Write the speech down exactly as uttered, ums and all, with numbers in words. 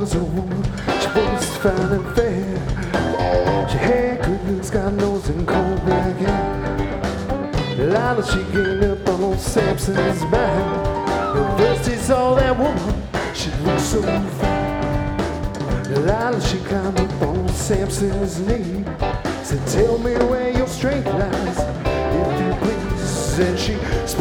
was a woman, she was fine and fair. She had good looks, got nose and cold black hair. Delilah, she gained up on Samson's mind. But first he saw that woman, she looked so fine. Delilah, she climbed up on Samson's knee. Said, tell me where your strength lies, if you please. And she